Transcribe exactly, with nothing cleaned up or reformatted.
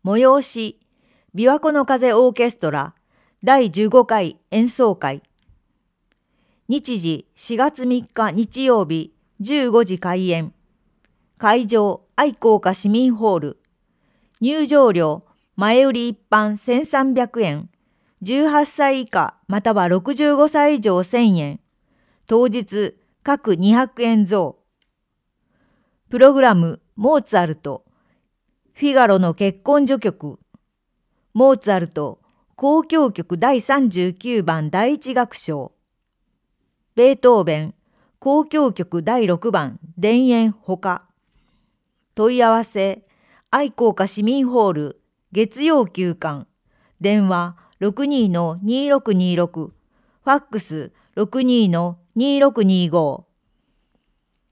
催し、琵琶湖の風オーケストラだいじゅうごかい演奏会。日時しがつみっか日曜日じゅうごじ開演。会場愛好家市民ホール。入場料前売り一般せんさんびゃくえん。じゅうはっさい以下またはろくじゅうごさい以上せんえん。当日各にひゃくえん増。プログラムモーツァルト。フィガロの結婚序曲。モーツァルト交響曲だいさんじゅうきゅうばん第一楽章。ベートーベン交響曲だいろくばん田園ほか。問い合わせ愛好家市民ホール月曜休館。電話 ろくにーのにーろくにーろく。ファックス ろくにーのにーろくにーご。